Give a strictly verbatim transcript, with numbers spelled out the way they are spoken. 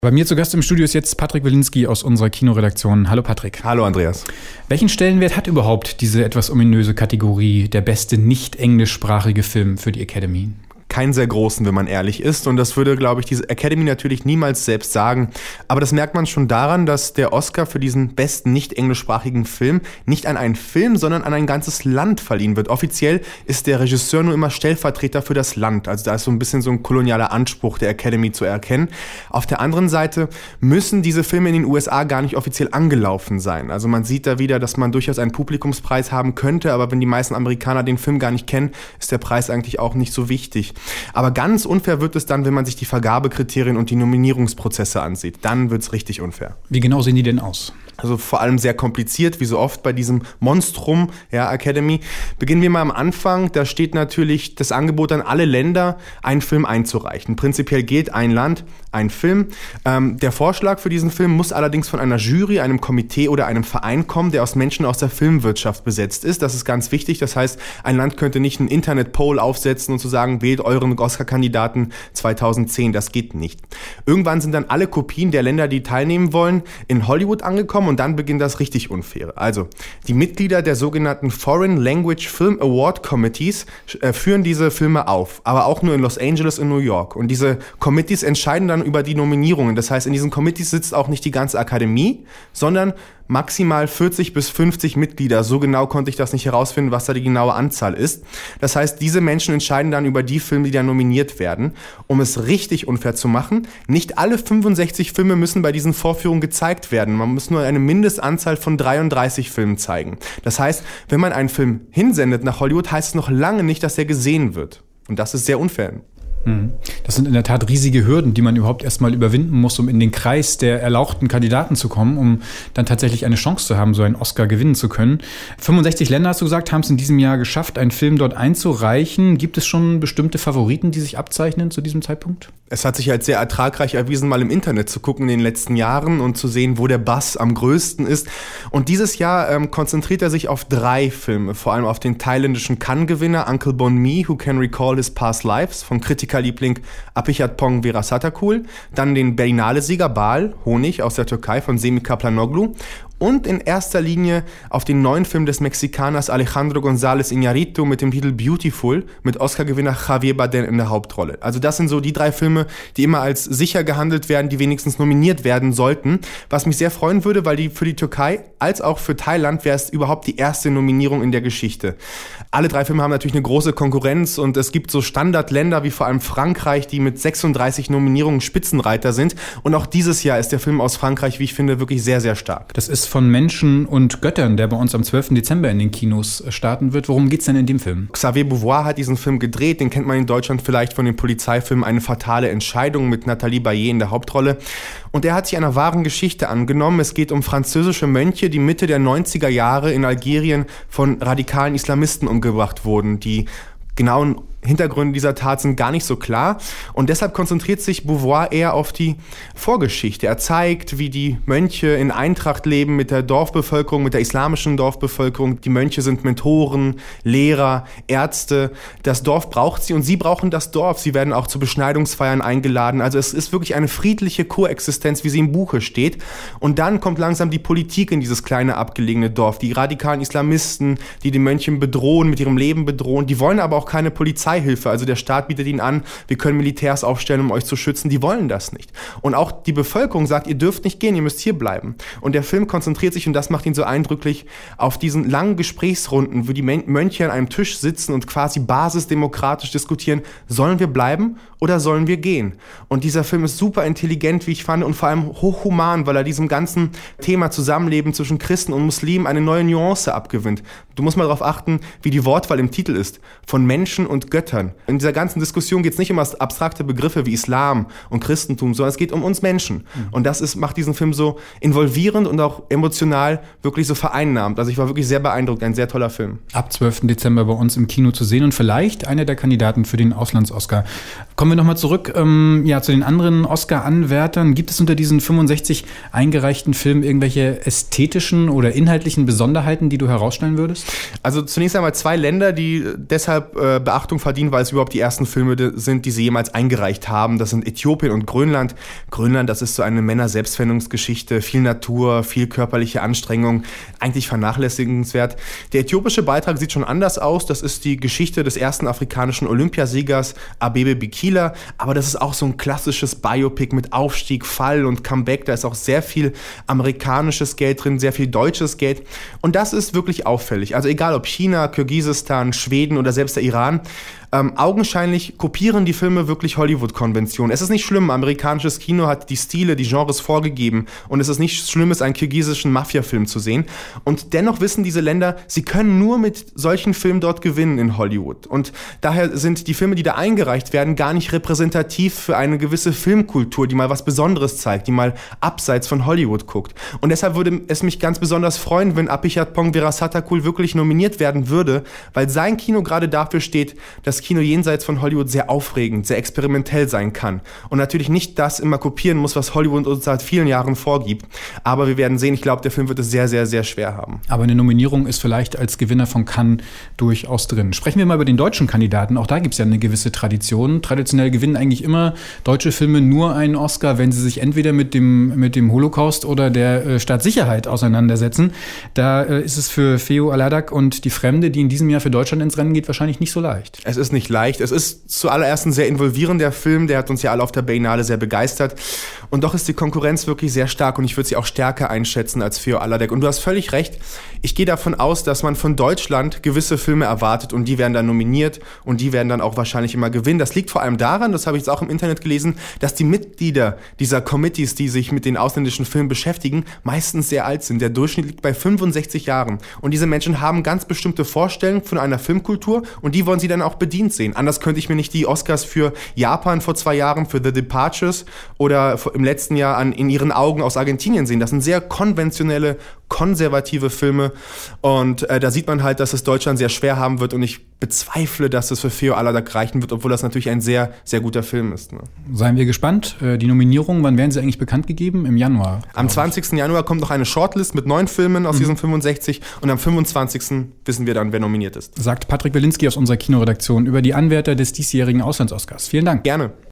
Bei mir zu Gast im Studio ist jetzt Patrick Wilinski aus unserer Kinoredaktion. Hallo Patrick. Hallo Andreas. Welchen Stellenwert hat überhaupt diese etwas ominöse Kategorie der beste nicht englischsprachige Film für die Academy? Keinen sehr großen, wenn man ehrlich ist. Und das würde, glaube ich, diese Academy natürlich niemals selbst sagen. Aber das merkt man schon daran, dass der Oscar für diesen besten nicht englischsprachigen Film nicht an einen Film, sondern an ein ganzes Land verliehen wird. Offiziell ist der Regisseur nur immer Stellvertreter für das Land. Also da ist so ein bisschen so ein kolonialer Anspruch der Academy zu erkennen. Auf der anderen Seite müssen diese Filme in den U S A gar nicht offiziell angelaufen sein. Also man sieht da wieder, dass man durchaus einen Publikumspreis haben könnte. Aber wenn die meisten Amerikaner den Film gar nicht kennen, ist der Preis eigentlich auch nicht so wichtig. Aber ganz unfair wird es dann, wenn man sich die Vergabekriterien und die Nominierungsprozesse ansieht. Dann wird es richtig unfair. Wie genau sehen die denn aus? Also vor allem sehr kompliziert, wie so oft bei diesem Monstrum, ja, Academy. Beginnen wir mal am Anfang. Da steht natürlich das Angebot an alle Länder, einen Film einzureichen. Prinzipiell gilt ein Land, ein Film. Ähm, der Vorschlag für diesen Film muss allerdings von einer Jury, einem Komitee oder einem Verein kommen, der aus Menschen aus der Filmwirtschaft besetzt ist. Das ist ganz wichtig. Das heißt, ein Land könnte nicht einen Internet-Poll aufsetzen und zu sagen, wählt euren Oscar-Kandidaten zweitausendzehn. Das geht nicht. Irgendwann sind dann alle Kopien der Länder, die teilnehmen wollen, in Hollywood angekommen. Und dann beginnt das richtig Unfaire. Also, die Mitglieder der sogenannten Foreign Language Film Award Committees äh, führen diese Filme auf, aber auch nur in Los Angeles und New York. Und diese Committees entscheiden dann über die Nominierungen. Das heißt, in diesen Committees sitzt auch nicht die ganze Akademie, sondern maximal vierzig bis fünfzig Mitglieder. So genau konnte ich das nicht herausfinden, was da die genaue Anzahl ist. Das heißt, diese Menschen entscheiden dann über die Filme, die da nominiert werden. Um es richtig unfair zu machen, nicht alle fünfundsechzig Filme müssen bei diesen Vorführungen gezeigt werden. Man muss nur eine Mindestanzahl von dreiunddreißig Filmen zeigen. Das heißt, wenn man einen Film hinsendet nach Hollywood, heißt es noch lange nicht, dass er gesehen wird. Und das ist sehr unfair. Das sind in der Tat riesige Hürden, die man überhaupt erstmal überwinden muss, um in den Kreis der erlauchten Kandidaten zu kommen, um dann tatsächlich eine Chance zu haben, so einen Oscar gewinnen zu können. fünfundsechzig Länder, hast du gesagt, haben es in diesem Jahr geschafft, einen Film dort einzureichen. Gibt es schon bestimmte Favoriten, die sich abzeichnen zu diesem Zeitpunkt? Es hat sich als sehr ertragreich erwiesen, mal im Internet zu gucken in den letzten Jahren und zu sehen, wo der Buzz am größten ist. Und dieses Jahr ähm, konzentriert er sich auf drei Filme, vor allem auf den thailändischen Cannes-Gewinner Uncle Bon Me, Who Can Recall His Past Lives, von Kritikerliebling Apichatpong Veerasatakul, dann den Berlinale-Sieger Bal, Honig aus der Türkei von Semih Kaplanoglu und in erster Linie auf den neuen Film des Mexikaners Alejandro González Iñárritu mit dem Titel Beautiful mit Oscar-Gewinner Javier Bardem in der Hauptrolle. Also das sind so die drei Filme, die immer als sicher gehandelt werden, die wenigstens nominiert werden sollten. Was mich sehr freuen würde, weil die für die Türkei als auch für Thailand wäre es überhaupt die erste Nominierung in der Geschichte. Alle drei Filme haben natürlich eine große Konkurrenz und es gibt so Standardländer wie vor allem Frankreich, die mit sechsunddreißig Nominierungen Spitzenreiter sind. Und auch dieses Jahr ist der Film aus Frankreich, wie ich finde, wirklich sehr, sehr stark. Das ist von Menschen und Göttern, der bei uns am zwölften Dezember in den Kinos starten wird. Worum geht's denn in dem Film? Xavier Beauvoir hat diesen Film gedreht. Den kennt man in Deutschland vielleicht von dem Polizeifilm Eine fatale Entscheidung mit Nathalie Bayer in der Hauptrolle. Und er hat sich einer wahren Geschichte angenommen. Es geht um französische Mönche, die Mitte der neunziger Jahre in Algerien von radikalen Islamisten umgebracht wurden. Die genauen Hintergründe dieser Tat sind gar nicht so klar und deshalb konzentriert sich Beauvoir eher auf die Vorgeschichte. Er zeigt, wie die Mönche in Eintracht leben mit der Dorfbevölkerung, mit der islamischen Dorfbevölkerung. Die Mönche sind Mentoren, Lehrer, Ärzte. Das Dorf braucht sie und sie brauchen das Dorf. Sie werden auch zu Beschneidungsfeiern eingeladen. Also es ist wirklich eine friedliche Koexistenz, wie sie im Buche steht. Und dann kommt langsam die Politik in dieses kleine abgelegene Dorf. Die radikalen Islamisten, die die Mönche bedrohen, mit ihrem Leben bedrohen. Die wollen aber auch keine Polizei Hilfe. Also der Staat bietet ihnen an, wir können Militärs aufstellen, um euch zu schützen. Die wollen das nicht. Und auch die Bevölkerung sagt, ihr dürft nicht gehen, ihr müsst hier bleiben. Und der Film konzentriert sich, und das macht ihn so eindrücklich, auf diesen langen Gesprächsrunden, wo die Mönche an einem Tisch sitzen und quasi basisdemokratisch diskutieren, sollen wir bleiben oder sollen wir gehen? Und dieser Film ist super intelligent, wie ich fand, und vor allem hochhuman, weil er diesem ganzen Thema Zusammenleben zwischen Christen und Muslimen eine neue Nuance abgewinnt. Du musst mal darauf achten, wie die Wortwahl im Titel ist. Von Menschen und Göttern. In dieser ganzen Diskussion geht es nicht um abstrakte Begriffe wie Islam und Christentum, sondern es geht um uns Menschen. Mhm. Und das ist, macht diesen Film so involvierend und auch emotional wirklich so vereinnahmt. Also ich war wirklich sehr beeindruckt. Ein sehr toller Film. Ab zwölften Dezember bei uns im Kino zu sehen und vielleicht einer der Kandidaten für den Auslands-Oscar. Kommen wir nochmal zurück ähm, ja, zu den anderen Oscar-Anwärtern. Gibt es unter diesen fünfundsechzig eingereichten Filmen irgendwelche ästhetischen oder inhaltlichen Besonderheiten, die du herausstellen würdest? Also zunächst einmal zwei Länder, die deshalb äh, Beachtung verdienen verdient, weil es überhaupt die ersten Filme sind, die sie jemals eingereicht haben. Das sind Äthiopien und Grönland. Grönland, das ist so eine Männer-Selbstfindungsgeschichte, viel Natur, viel körperliche Anstrengung, eigentlich vernachlässigenswert. Der äthiopische Beitrag sieht schon anders aus. Das ist die Geschichte des ersten afrikanischen Olympiasiegers Abebe Bikila, aber das ist auch so ein klassisches Biopic mit Aufstieg, Fall und Comeback. Da ist auch sehr viel amerikanisches Geld drin, sehr viel deutsches Geld und das ist wirklich auffällig. Also egal ob China, Kirgisistan, Schweden oder selbst der Iran, Ähm, augenscheinlich kopieren die Filme wirklich Hollywood-Konventionen. Es ist nicht schlimm, amerikanisches Kino hat die Stile, die Genres vorgegeben und es ist nicht schlimm, einen kirgisischen Mafia-Film zu sehen. Und dennoch wissen diese Länder, sie können nur mit solchen Filmen dort gewinnen in Hollywood. Und daher sind die Filme, die da eingereicht werden, gar nicht repräsentativ für eine gewisse Filmkultur, die mal was Besonderes zeigt, die mal abseits von Hollywood guckt. Und deshalb würde es mich ganz besonders freuen, wenn Apichatpong Weerasethakul wirklich nominiert werden würde, weil sein Kino gerade dafür steht, dass Kino jenseits von Hollywood sehr aufregend, sehr experimentell sein kann. Und natürlich nicht das immer kopieren muss, was Hollywood uns seit vielen Jahren vorgibt. Aber wir werden sehen, ich glaube, der Film wird es sehr, sehr, sehr schwer haben. Aber eine Nominierung ist vielleicht als Gewinner von Cannes durchaus drin. Sprechen wir mal über den deutschen Kandidaten. Auch da gibt es ja eine gewisse Tradition. Traditionell gewinnen eigentlich immer deutsche Filme nur einen Oscar, wenn sie sich entweder mit dem, mit dem Holocaust oder der äh, Staatssicherheit auseinandersetzen. Da äh, ist es für Feo Aladak und Die Fremde, die in diesem Jahr für Deutschland ins Rennen geht, wahrscheinlich nicht so leicht. Es ist nicht leicht. Es ist zuallererst ein sehr involvierender Film, der hat uns ja alle auf der Berlinale sehr begeistert. Und doch ist die Konkurrenz wirklich sehr stark und ich würde sie auch stärker einschätzen als Feo Aladak. Und du hast völlig recht. Ich gehe davon aus, dass man von Deutschland gewisse Filme erwartet und die werden dann nominiert und die werden dann auch wahrscheinlich immer gewinnen. Das liegt vor allem daran, das habe ich jetzt auch im Internet gelesen, dass die Mitglieder dieser Committees, die sich mit den ausländischen Filmen beschäftigen, meistens sehr alt sind. Der Durchschnitt liegt bei fünfundsechzig Jahren. Und diese Menschen haben ganz bestimmte Vorstellungen von einer Filmkultur und die wollen sie dann auch bedienen sehen. Anders könnte ich mir nicht die Oscars für Japan vor zwei Jahren, für The Departures oder im letzten Jahr an In ihren Augen aus Argentinien sehen. Das sind sehr konventionelle, konservative Filme und äh, da sieht man halt, dass es Deutschland sehr schwer haben wird und ich bezweifle, dass es für Feo Aladak reichen wird, obwohl das natürlich ein sehr, sehr guter Film ist. Ne? Seien wir gespannt. Die Nominierungen, wann werden sie eigentlich bekannt gegeben? Im Januar? Am zwanzigsten Januar kommt noch eine Shortlist mit neun Filmen aus mhm. diesen fünfundsechzig und am fünfundzwanzigsten wissen wir dann, wer nominiert ist. Sagt Patrick Wilinski aus unserer Kinoredaktion über die Anwärter des diesjährigen Auslands-Oscars. Vielen Dank. Gerne.